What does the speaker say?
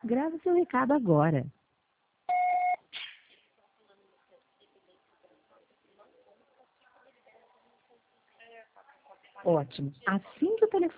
Grave seu recado agora. Ótimo. Assim que o telefone